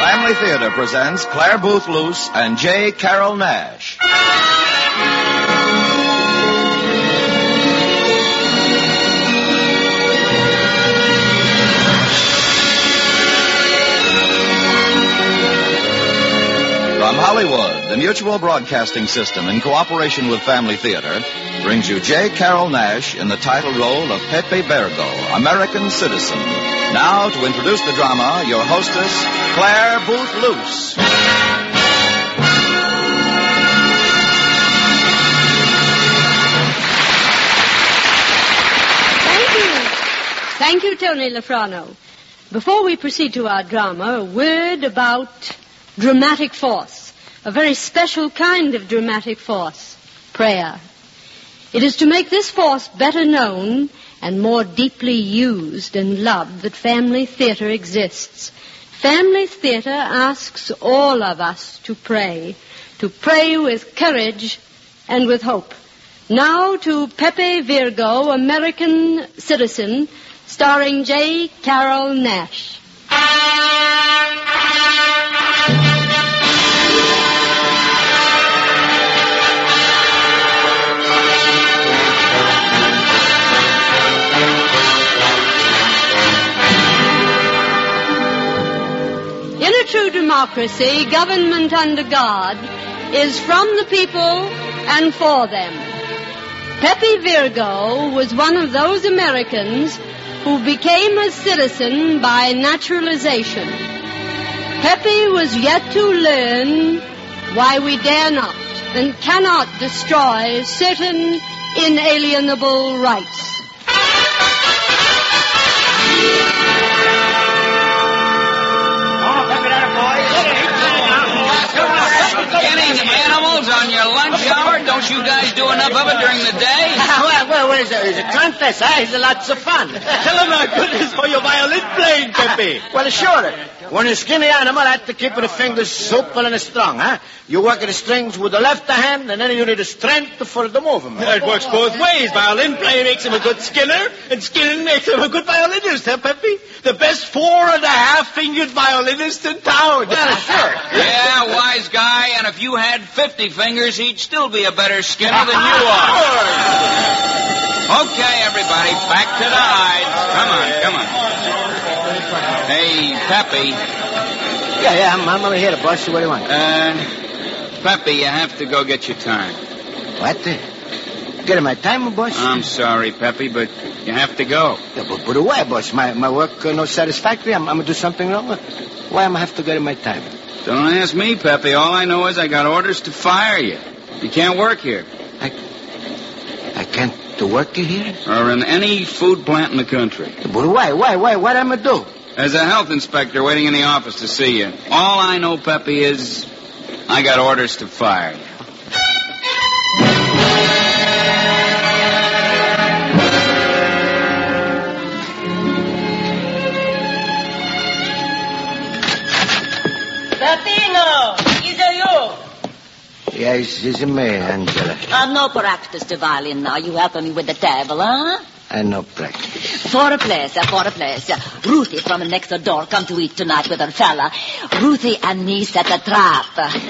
Family Theater presents Claire Booth Luce and J. Carrol Naish. From Hollywood, the Mutual Broadcasting System, in cooperation with Family Theater, brings you J. Carrol Naish in the title role of Pepe Virgo, American citizen. Now, to introduce the drama, your hostess, Claire Booth Luce. Thank you, Tony Lafrano. Before we proceed to our drama, a word about dramatic force. A very special kind of dramatic force. Prayer. It is to make this force better known and more deeply used and loved that Family Theater exists. Family Theater asks all of us to pray with courage and with hope. Now to Pepe Virgo, American citizen, starring J. Carrol Naish. In a true democracy, government under God is from the people and for them. Pepe Virgo was one of those Americans who became a citizen by naturalization. Pepe was yet to learn why we dare not and cannot destroy certain inalienable rights. Getting animals on your lunch hour? Don't you guys do enough of it during the day? Well, it's a contest, It's lots of fun. Tell him how good it is for your violin playing, Pepe. Well, sure. When a skinny animal, I have to keep the fingers supple and strong, huh? You work the strings with the left hand, and then you need the strength for the movement. It works both ways. Violin playing makes him a good skinner, and skinning makes him a good violinist, huh, Pepe? The best 4.5-fingered violinist in town. Well, sure. Yeah, wise guy, and if you had 50 fingers, he'd still be a better skinner than you are. Okay, everybody, back to the hides. Come on. Hey, Pepe. Yeah, I'm over here, boss. What do you want? Pepe, you have to go get your time. What? Get my time, boss? I'm sorry, Pepe, but you have to go. Yeah, but why, boss? My work no satisfactory? I'm going to do something wrong? Why am I have to get my time? Don't ask me, Pepe. All I know is I got orders to fire you. You can't work here. I can't work here? Or in any food plant in the country. But why? What am I do? There's a health inspector waiting in the office to see you. All I know, Pepe, is I got orders to fire you. Peppino, is it you? Yes, it's me, Angela. No practice the violin now. You help me with the table, huh? I no practice. For a place. Ruthie from next door come to eat tonight with her fella. Ruthie and me set a trap.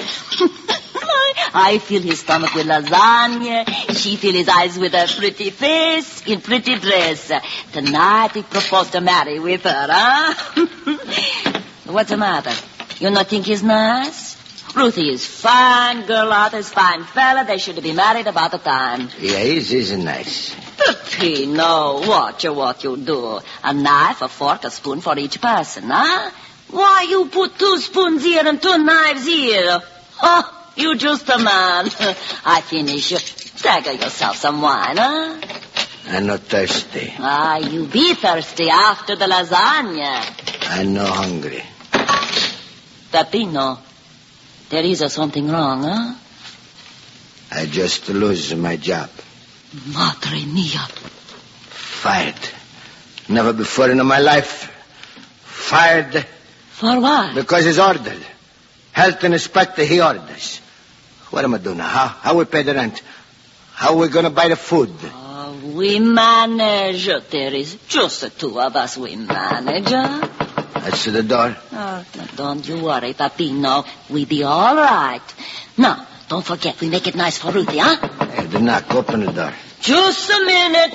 I fill his stomach with lasagna. She fill his eyes with a pretty face in pretty dress. Tonight he proposed to marry with her, huh? What's the matter? You not think he's nice? Ruthie is fine girl, Arthur is fine fella. They should be married about the time. Yeah, he's nice. Peppino, watch what you do. A knife, a fork, a spoon for each person, huh? Why you put 2 spoons here and 2 knives here? Oh, you just a man. I finish. Stagger yourself some wine, huh? I'm not thirsty. You be thirsty after the lasagna. I'm no hungry. Peppino, there is something wrong, huh? I just lose my job. Madre mia. Fired. Never before in my life. Fired. For what? Because he's ordered. Health inspector, he orders. What am I doing now? How we pay the rent? How we going to buy the food? We manage. There is just the 2 of us we manage. That's the door. Oh, don't you worry, Papino. We be all right. Now, don't forget, we make it nice for Ruthie, huh? Hey, the knock. Open the door. Just a minute.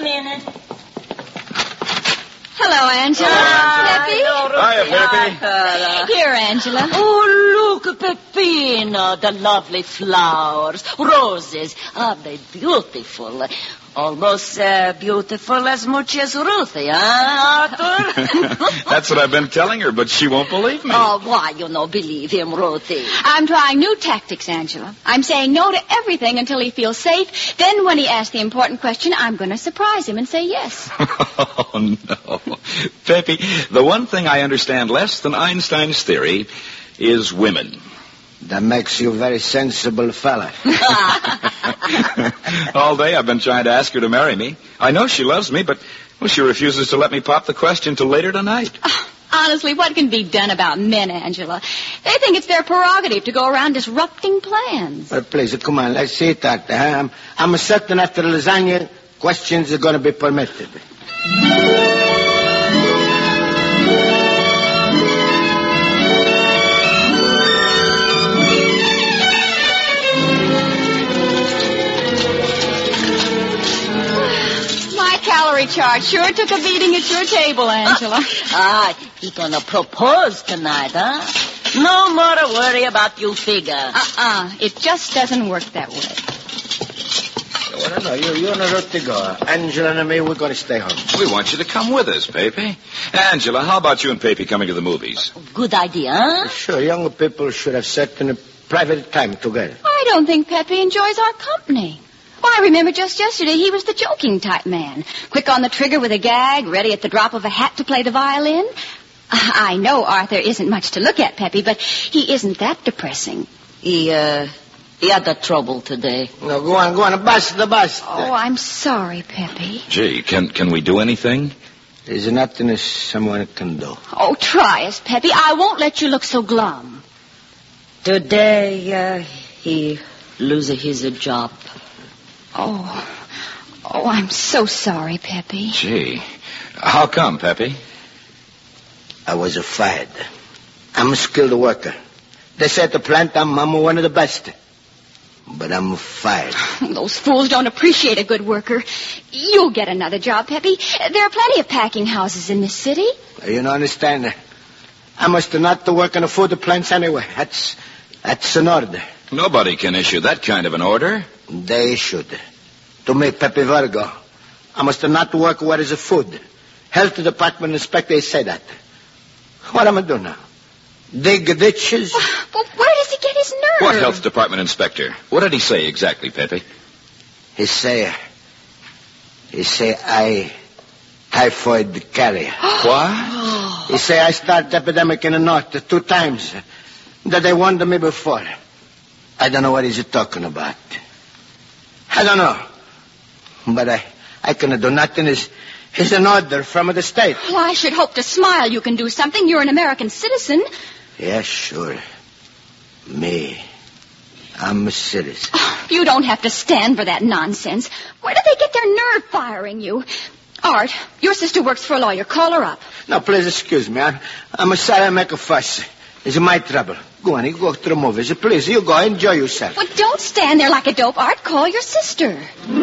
Hello, Angela. Hiya, Pepe. Here, Angela. Oh, look, Peppino, the lovely flowers, roses. Are they beautiful? Almost beautiful as much as Ruthie, huh, Arthur? That's what I've been telling her, but she won't believe me. Oh, why you no believe him, Ruthie? I'm trying new tactics, Angela. I'm saying no to everything until he feels safe. Then when he asks the important question, I'm going to surprise him and say yes. Oh, no. Pepe, the one thing I understand less than Einstein's theory is women. That makes you a very sensible fella. All day I've been trying to ask her to marry me. I know she loves me, but she refuses to let me pop the question till later tonight. Honestly, what can be done about men, Angela? They think it's their prerogative to go around disrupting plans. Well, please, come on, let's see it, Doctor. I'm certain after the lasagna, questions are going to be permitted. Calorie chart sure took a beating at your table, Angela. He gonna propose tonight, huh? No more to worry about you figure. It just doesn't work that way. Well, no, you and Ruthie go. Angela and me, we're going to stay home. We want you to come with us, Pepe. Angela, how about you and Pepe coming to the movies? Good idea, huh? Sure, young people should have certain private time together. I don't think Pepe enjoys our company. Why, I remember just yesterday he was the joking type man. Quick on the trigger with a gag, ready at the drop of a hat to play the violin. I know Arthur isn't much to look at, Pepe, but he isn't that depressing. He had the trouble today. No, go on, bust. Oh, I'm sorry, Pepe. Gee, can we do anything? There's nothing someone can do. Oh, try us, Pepe. I won't let you look so glum. Today, he loses his job. Oh, I'm so sorry, Pepe. Gee, how come, Pepe? I was fired. I'm a skilled worker. They say at the plant I'm one of the best. But I'm fired. Those fools don't appreciate a good worker. You'll get another job, Pepe. There are plenty of packing houses in this city. You don't understand. I must not work in the food plants anyway. That's an order. Nobody can issue that kind of an order. They should. To me, Pepe Virgo, I must not work where is food. Health department inspector say that. What am I doing now? Dig ditches? Well, where does he get his nerve? What health department inspector? What did he say exactly, Pepe? He say I typhoid carrier. What? He say I start epidemic in the north 2 times. That they warned me before. I don't know what he's talking about. I don't know. But I cannot do nothing. It's an order from the state. Well, I should hope to smile you can do something. You're an American citizen. Yeah, sure. Me. I'm a citizen. Oh, you don't have to stand for that nonsense. Where do they get their nerve firing you? Art, your sister works for a lawyer. Call her up. No, please excuse me. I'm sorry I make a fuss. It's my trouble. Go on, you go to the movies. Please, you go. Enjoy yourself. Well, don't stand there like a dope, Art. Call your sister.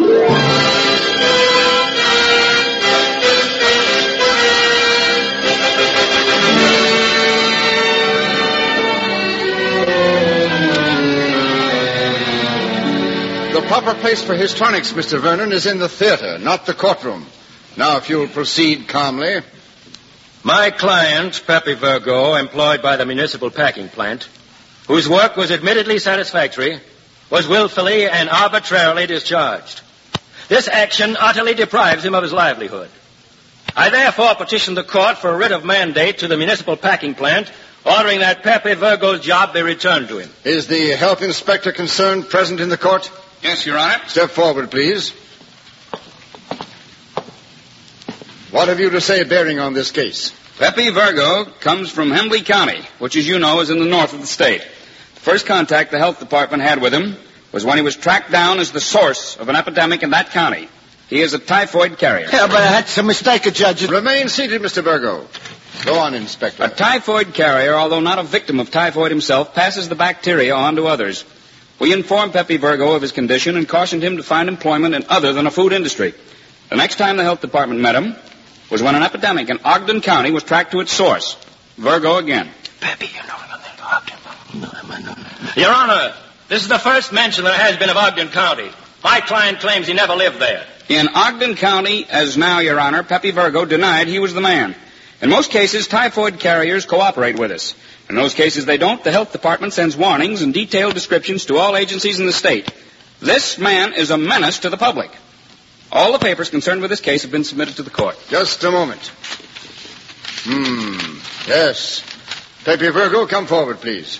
The proper place for histrionics, Mr. Vernon, is in the theater, not the courtroom. Now, if you'll proceed calmly. My client, Pepe Virgo, employed by the municipal packing plant, whose work was admittedly satisfactory, was willfully and arbitrarily discharged. This action utterly deprives him of his livelihood. I therefore petition the court for a writ of mandate to the municipal packing plant, ordering that Pepe Virgo's job be returned to him. Is the health inspector concerned present in the court? Yes, Your Honor. Step forward, please. What have you to say bearing on this case? Pepe Virgo comes from Hembley County, which, as you know, is in the north of the state. The first contact the health department had with him was when he was tracked down as the source of an epidemic in that county. He is a typhoid carrier. Yeah, but that's a mistake, Judge. Remain seated, Mr. Virgo. Go on, Inspector. A typhoid carrier, although not a victim of typhoid himself, passes the bacteria on to others. We informed Pepe Virgo of his condition and cautioned him to find employment in other than a food industry. The next time the health department met him was when an epidemic in Ogden County was tracked to its source. Virgo again. Pepe, you know Ogden. Your Honor, this is the first mention there has been of Ogden County. My client claims he never lived there. In Ogden County, as now, Your Honor, Pepe Virgo denied he was the man. In most cases, typhoid carriers cooperate with us. In those cases they don't, the health department sends warnings and detailed descriptions to all agencies in the state. This man is a menace to the public. All the papers concerned with this case have been submitted to the court. Just a moment. Yes. Pepe Virgo, come forward, please.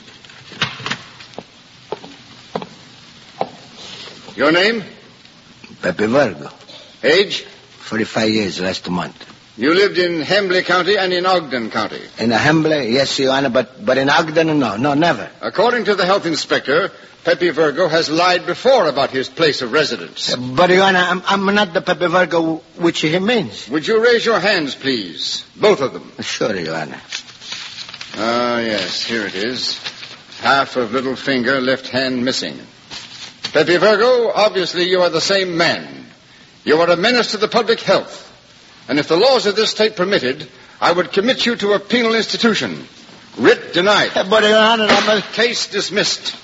Your name? Pepe Virgo. Age? 45 years last month. You lived in Hembley County and in Ogden County. In Hembley, yes, Your Honor, but in Ogden, no, never. According to the health inspector, Pepe Virgo has lied before about his place of residence. But, Your Honor, I'm not the Pepe Virgo which he means. Would you raise your hands, please? Both of them. Sure, Your Honor. Ah, yes, here it is. Half of little finger, left hand missing. Pepe Virgo, obviously you are the same man. You are a menace to the public health. And if the laws of this state permitted, I would commit you to a penal institution. Writ denied. But, Your Honor, I'm a... Case dismissed.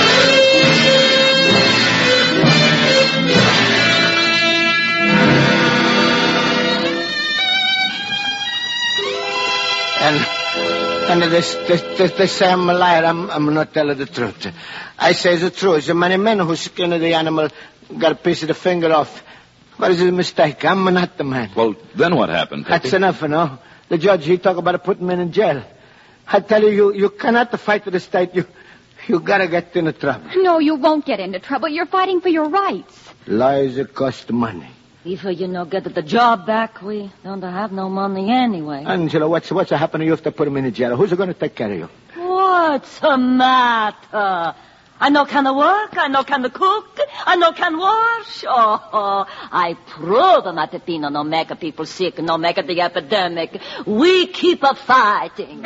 And they say I'm a liar. I'm not telling the truth. I say the truth. Many men who skin of the animal got a piece of the finger off. What is a mistake? I'm not the man. Well, then what happened, Pepe? That's enough, you know. The judge, he talk about putting men in jail. I tell you cannot fight with the state. You gotta get into trouble. No, you won't get into trouble. You're fighting for your rights. Lies cost money. If get the job back, we don't have no money anyway. Angela, what's happening to you if they put him in jail? Who's going to take care of you? What's the matter? I no can work, I no can cook, I no can wash. I prove that the Pino no make people sick, no make the epidemic. We keep fighting.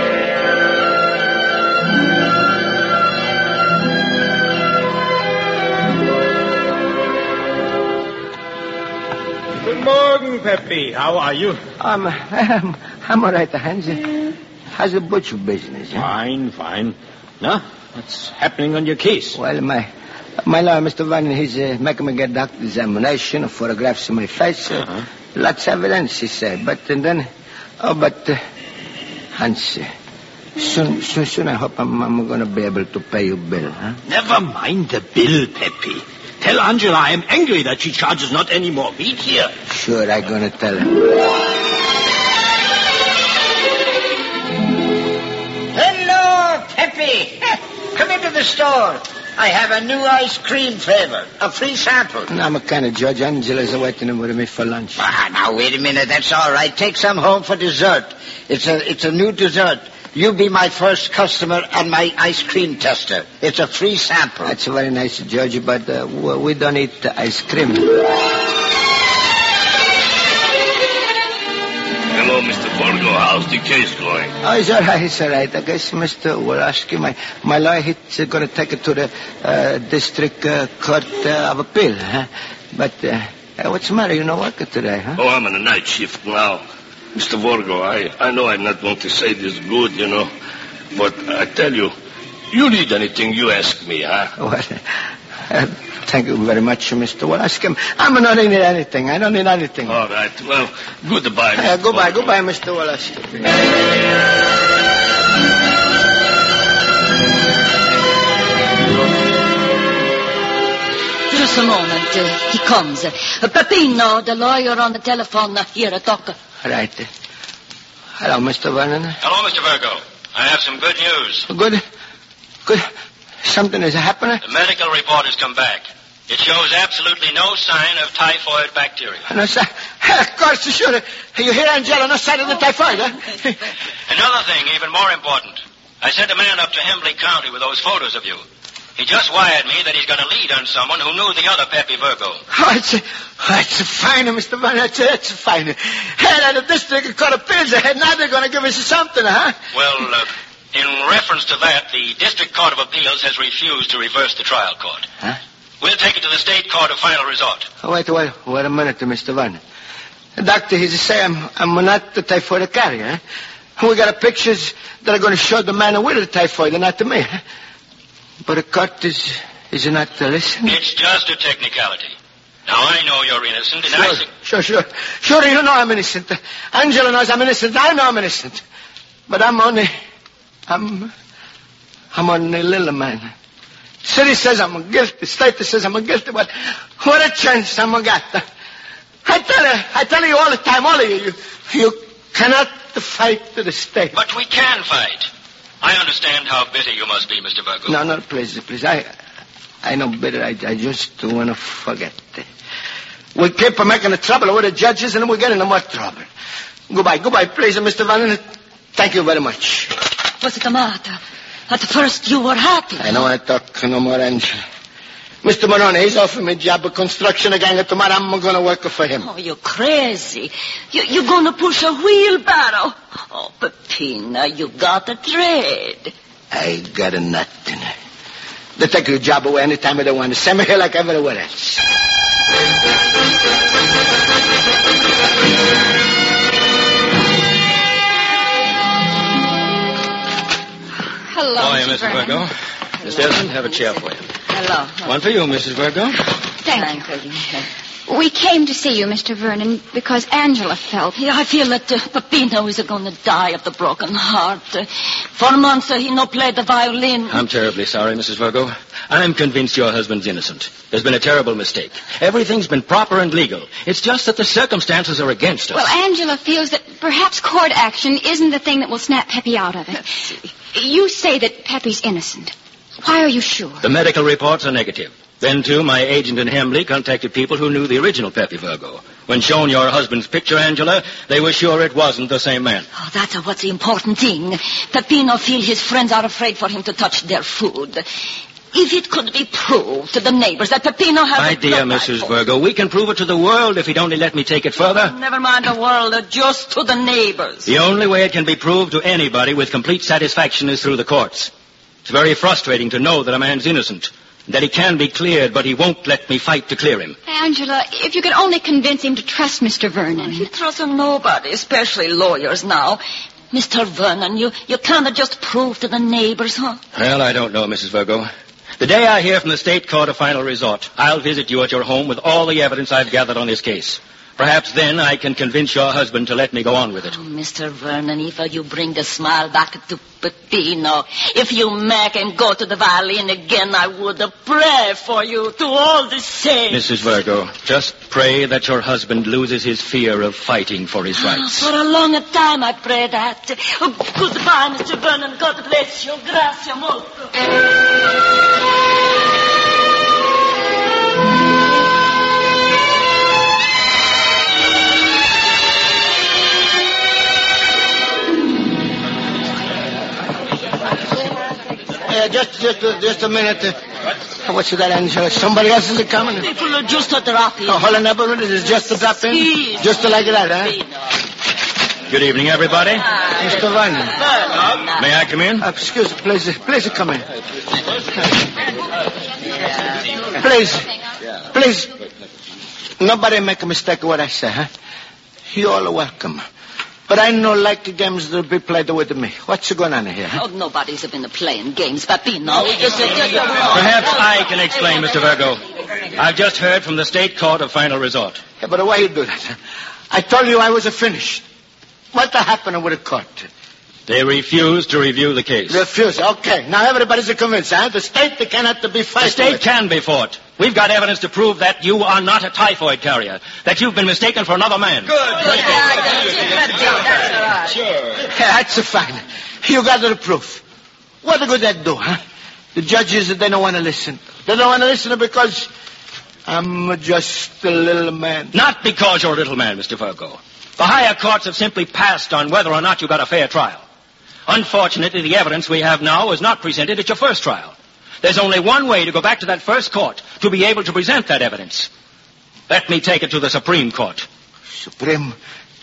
Good morning, Pepe. How are you? I'm all right, Hans. How's the butcher business? Huh? Fine. Now, what's happening on your case? Well, my lawyer, Mr. Vernon, he's making me get doctor examination, photographs of my face. Lots of evidence, he said. But Hans, soon I hope I'm going to be able to pay your bill, huh? Never mind the bill, Pepe. Tell Angela I'm angry that she charges not any more meat here. Sure, I'm going to tell her. Hello, Pepe. Come into the store. I have a new ice cream flavor, a free sample. No, I'm a kind of judge. Angela's waiting with me for lunch. Now, wait a minute. That's all right. Take some home for dessert. It's a new dessert. You be my first customer and my ice cream tester. It's a free sample. That's very nice, Judge, but we don't eat ice cream. Hello, Mr. Virgo. How's the case going? Oh, it's all right. I guess Mr. Wolaski, my lawyer, he's going to take it to the district court of appeal. Huh? But what's the matter? You no working today, huh? Oh, I'm on a night shift now. Mr. Virgo, I know I'm not going to say this good, but I tell you, you need anything, you ask me, huh? Well, thank you very much, Mr. Wolaski. I'm not need anything. I don't need anything. All right. Well, goodbye. Goodbye, Mr. Wolaski. Just a moment. He comes. Peppino, the lawyer on the telephone. Here, talk. Right. Hello, Mr. Vernon. Hello, Mr. Virgo. I have some good news. Good. Something is happening? The medical report has come back. It shows absolutely no sign of typhoid bacteria. No sign? Of course, sure. You hear, Angela? No sign of the typhoid, huh? Another thing, even more important. I sent a man up to Hembley County with those photos of you. He just wired me that he's got a lead on someone who knew the other Pepe Virgo. Oh, it's a fine, Mr. Van. It's a fine. Hey, the district court appeals ahead. Now they're going to give us something, huh? Well, in reference to that, the District Court of Appeals has refused to reverse the trial court. Huh? We'll take it to the State Court of Final Resort. Oh, wait a minute, Mr. Van. The doctor, he's saying I'm not the typhoid carrier, huh? We got pictures that are going to show the man with the typhoid and not to me, huh? But the court is not to listen. It's just a technicality. Now, I know you're innocent, and Sure, you know I'm innocent. Angela knows I'm innocent. I know I'm innocent. But I'm only a little man. City says I'm guilty. State says I'm guilty. But what a chance I'm got. I tell you all the time, all of you cannot fight to the state. But we can fight. I understand how bitter you must be, Mr. Virgo. No, please. I know bitter. I just want to forget. We keep making the trouble with the judges, and then we get into more trouble. Goodbye, please, Mr. Van. Thank you very much. What's the matter? At first you were happy. I don't want to talk no more, Angela. Mr. Moroni, he's offering me a job of construction again, and tomorrow I'm going to work for him. Oh, you're crazy. You're going to push a wheelbarrow. Oh, Peppino, you got a trade. I got a nothing. They take your job away anytime they want. Send me here like everywhere else. Hello, Hi, Mr. Virgo. Miss Desmond, have a chair for you. Hello. One for you, Mrs. Virgo. Thank you. We came to see you, Mr. Vernon, because Angela felt... Yeah, I feel that Peppino is going to die of the broken heart. For months he no played the violin. I'm terribly sorry, Mrs. Virgo. I'm convinced your husband's innocent. There's been a terrible mistake. Everything's been proper and legal. It's just that the circumstances are against us. Well, Angela feels that perhaps court action isn't the thing that will snap Pepe out of it. You say that Pepe's innocent. Why are you sure? The medical reports are negative. Then, too, my agent in Hemley contacted people who knew the original Pepe Virgo. When shown your husband's picture, Angela, they were sure it wasn't the same man. Oh, that's what's the important thing. Peppino feels his friends are afraid for him to touch their food. If it could be proved to the neighbors that Peppino has... My dear Mrs. Virgo, we can prove it to the world if he'd only let me take it further. Never mind the world, just to the neighbors. The only way it can be proved to anybody with complete satisfaction is through the courts. It's very frustrating to know that a man's innocent, that he can be cleared, but he won't let me fight to clear him. Angela, if you could only convince him to trust Mr. Vernon. He trusts nobody, especially lawyers now. Mr. Vernon, you can't just prove to the neighbors, huh? Well, I don't know, Mrs. Virgo. The day I hear from the State Court of Final Resort, I'll visit you at your home with all the evidence I've gathered on this case. Perhaps then I can convince your husband to let me go on with it. Oh, Mr. Vernon, if you bring the smile back to Peppino, if you make him go to the violin again, I would pray for you to all the same. Mrs. Virgo, just pray that your husband loses his fear of fighting for his rights. For a long time I pray that. Oh, goodbye, Mr. Vernon. God bless you. Grazie molto. Just a minute. What's that, Angela? Somebody else is coming? People are just dropping. Oh, hold on, neighborhood. Is just a drop in? Please. Just like that, huh? Good evening, everybody. Mr. Vernon. May I come in? Excuse me, please come in. Please. Nobody make a mistake of what I say, huh? You all are welcome. But I don't like the games that be played with me. What's going on here? Huh? Oh, nobody's been playing games, Peppino. Perhaps I can explain, Mr. Virgo. I've just heard from the State Court of Final Resort. Yeah, but why you do that? I told you I was finished. What happened with the court? They refused to review the case. Refused? Okay. Now everybody's convinced, huh? The state cannot be fighting. The state can be fought. We've got evidence to prove that you are not a typhoid carrier, that you've been mistaken for another man. Good. Sure. That's fine. You got the proof. What good that do, huh? The judges, they don't want to listen. They don't want to listen because I'm just a little man. Not because you're a little man, Mr. Virgo. The higher courts have simply passed on whether or not you got a fair trial. Unfortunately, the evidence we have now was not presented at your first trial. There's only one way to go back to that first court, to be able to present that evidence. Let me take it to the Supreme Court. Supreme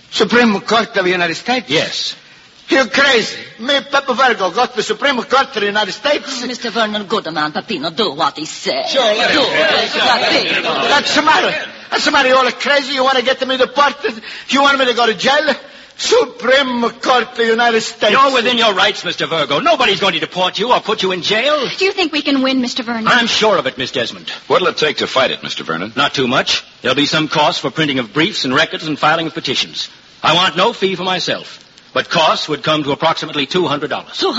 Court of the United States? Yes. You're crazy. Me, Pepe Virgo, go to the Supreme Court of the United States? Mr. Vernon Goodman, Peppino, do what he says. Sure, let do him. it. What's the matter? What's the matter? You all crazy? You want to get me deported? You want me to go to jail? Supreme Court of the United States. You're within your rights, Mr. Virgo. Nobody's going to deport you or put you in jail. Do you think we can win, Mr. Vernon? I'm sure of it, Miss Desmond. What'll it take to fight it, Mr. Vernon? Not too much. There'll be some cost for printing of briefs and records and filing of petitions. I want no fee for myself. But costs would come to approximately $200.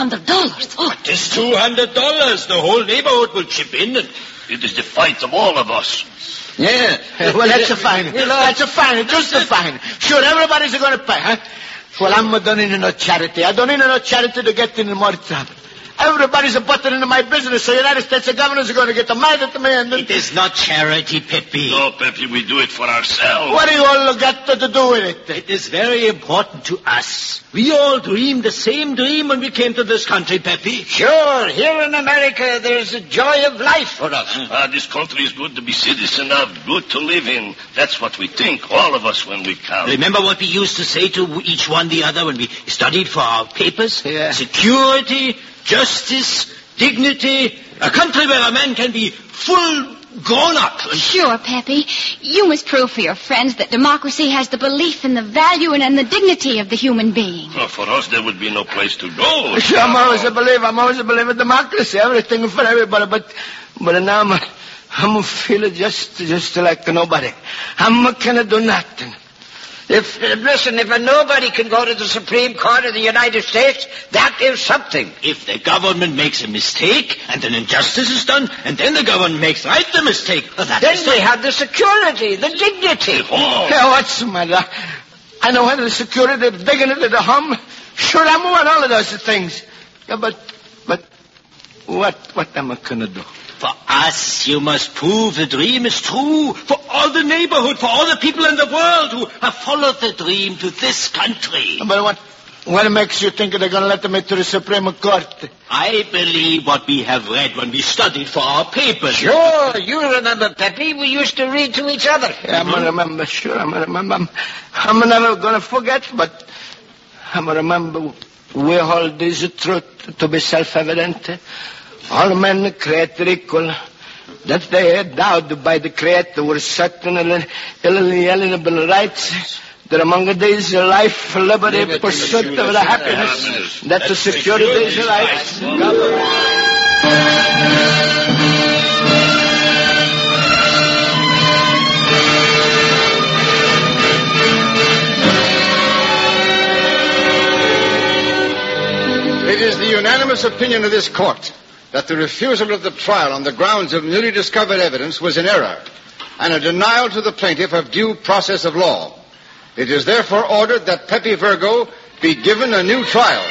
$200? Oh. What is $200? The whole neighborhood will chip in. And it is the fight of all of us. Yeah. Well, that's a fine. That's a fine. Just a fine. Sure, everybody's going to pay, huh? Well, I'm not doing no charity. I don't need no charity to get in more trouble. Everybody's butting into my business. The United States governors are going to get mad at me. And then... It is not charity, Pepe. No, Pepe, we do it for ourselves. What do you all got to do with it? It is very important to us. We all dreamed the same dream when we came to this country, Pepe. Sure, here in America, there's a joy of life for us. This country is good to be citizen of, good to live in. That's what we think, all of us, when we come. Remember what we used to say to each one the other when we studied for our papers? Yeah. Security, justice, dignity, a country where a man can be full grown up. Sure, Peppy. You must prove for your friends that democracy has the belief in the value and the dignity of the human being. Well, for us, there would be no place to go. Sure, I'm always a believer in democracy, everything for everybody, but now I'm feeling just like nobody. I'm not gonna do nothing. If a nobody can go to the Supreme Court of the United States, that is something. If the government makes a mistake and an injustice is done, and then the government makes right the mistake, then we have the security, the dignity. Oh. Yeah, what's the matter? I know the security, the dignity, the hum. Sure, I want all of those things. Yeah, but what am I gonna do? For us, you must prove the dream is true. For all the neighborhood, for all the people in the world who have followed the dream to this country. But what makes you think they're going to let me to the Supreme Court? I believe what we have read when we studied for our papers. Sure, you remember, Pepe. We used to read to each other. Yeah, I'm going to remember, sure, I'm going to remember. I'm never going to forget, but I'm going to remember we hold this truth to be self-evident. All men created equal, that they are endowed by the Creator with certain inalienable rights, that among these life, liberty, pursuit of the happiness, that to secure these rights, It is the unanimous opinion of this court that the refusal of the trial on the grounds of newly discovered evidence was in error, and a denial to the plaintiff of due process of law. It is therefore ordered that Pepe Virgo be given a new trial.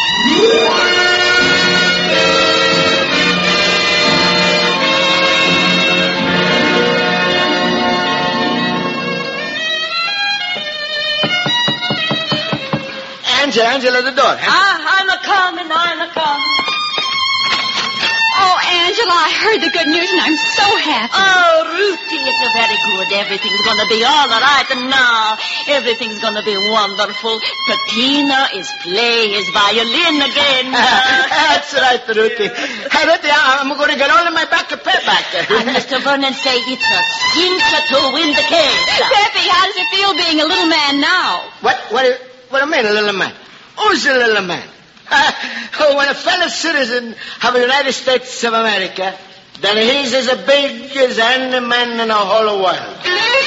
Angela, the door. I'm a-coming. Oh, Angela, I heard the good news, and I'm so happy. Oh, Ruthie, it's very good. Everything's going to be all right now. Everything's going to be wonderful. Peppino is playing his violin again. That's right, Ruthie. Hey, Ruthie, I'm going to get all of my back pay back. And Mr. Vernon say it's a cinch to win the case. Peppy, how does it feel being a little man now? What do you mean, a little man? Who's a little man? When a fellow citizen of the United States of America, then he's as big as any man in the whole world.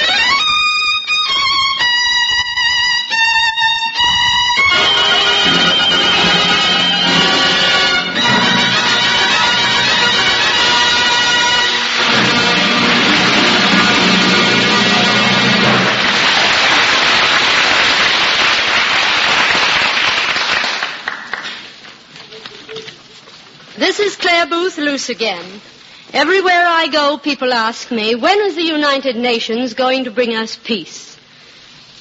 This is Claire Booth Luce again. Everywhere I go, people ask me, when is the United Nations going to bring us peace?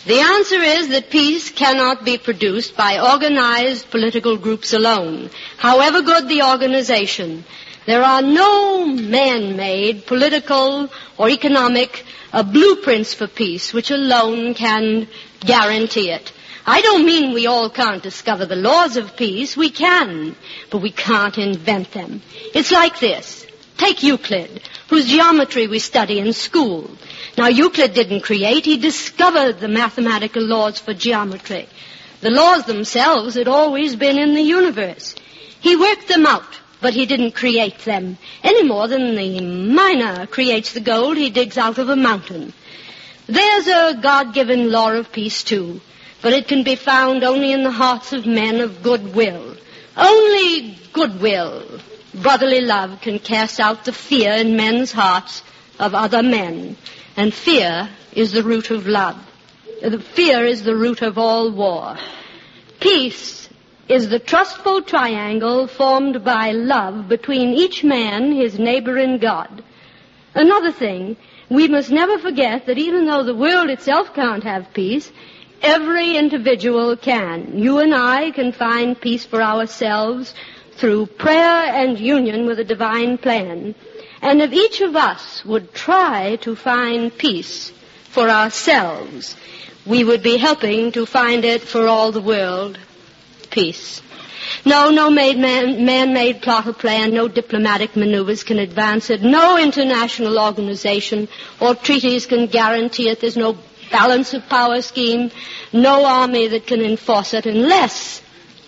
The answer is that peace cannot be produced by organized political groups alone, however good the organization. There are no man-made political or economic blueprints for peace which alone can guarantee it. I don't mean we all can't discover the laws of peace. We can, but we can't invent them. It's like this. Take Euclid, whose geometry we study in school. Now, Euclid didn't create. He discovered the mathematical laws for geometry. The laws themselves had always been in the universe. He worked them out, but he didn't create them, any more than the miner creates the gold he digs out of a mountain. There's a God-given law of peace, too, but it can be found only in the hearts of men of goodwill. Only goodwill, brotherly love, can cast out the fear in men's hearts of other men. And fear is the root of love. Fear is the root of all war. Peace is the trustful triangle formed by love between each man, his neighbor, and God. Another thing, we must never forget that even though the world itself can't have peace, every individual can. You and I can find peace for ourselves through prayer and union with a divine plan. And if each of us would try to find peace for ourselves, we would be helping to find it for all the world. Peace. No man-made plot or plan, no diplomatic maneuvers can advance it. No international organization or treaties can guarantee it. There's no balance of power scheme, no army that can enforce it unless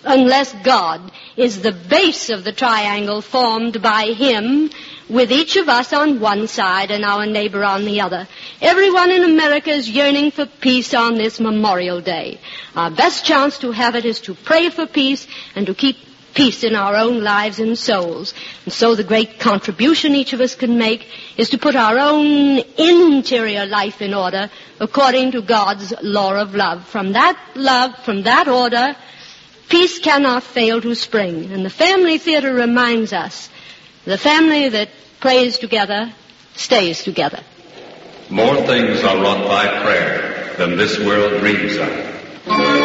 God is the base of the triangle formed by Him, with each of us on one side and our neighbor on the other. Everyone in America is yearning for peace on this Memorial Day. Our best chance to have it is to pray for peace and to keep peace in our own lives and souls. And so the great contribution each of us can make is to put our own interior life in order according to God's law of love. From that order, peace cannot fail to spring. And the Family Theater reminds us, the family that prays together stays together. More things are wrought by prayer than this world dreams of.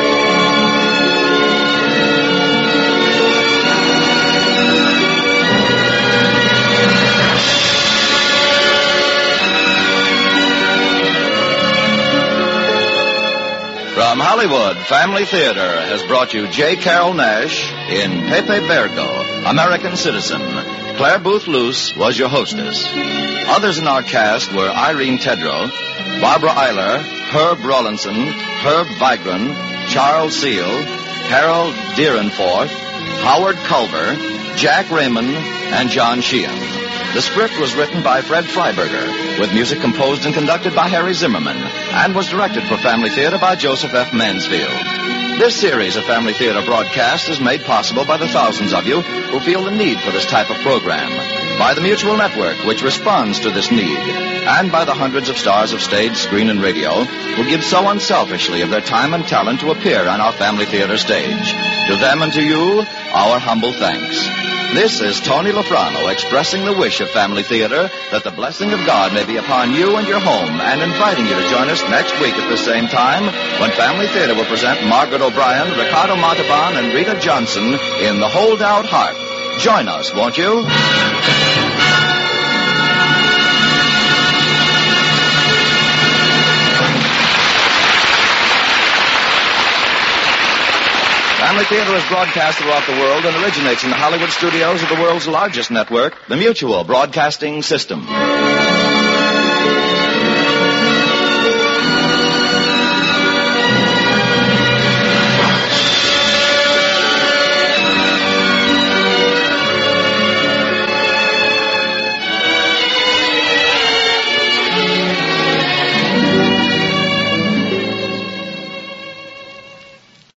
From Hollywood, Family Theater has brought you J. Carrol Naish in Pepe Vergo, American Citizen. Claire Booth Luce was your hostess. Others in our cast were Irene Tedrow, Barbara Eiler, Herb Rawlinson, Herb Vigran, Charles Seal, Harold Deerenforth, Howard Culver, Jack Raymond, and John Sheehan. The script was written by Fred Freiberger, with music composed and conducted by Harry Zimmerman, and was directed for Family Theater by Joseph F. Mansfield. This series of Family Theater broadcasts is made possible by the thousands of you who feel the need for this type of program, by the Mutual Network, which responds to this need, and by the hundreds of stars of stage, screen, and radio who give so unselfishly of their time and talent to appear on our Family Theater stage. To them and to you, our humble thanks. This is Tony Lafrano expressing the wish of Family Theater that the blessing of God may be upon you and your home, and inviting you to join us next week at the same time when Family Theater will present Margaret O'Brien, Ricardo Montalban, and Rita Johnson in The Holdout Heart. Join us, won't you? Family Theater is broadcast throughout the world and originates in the Hollywood studios of the world's largest network, the Mutual Broadcasting System.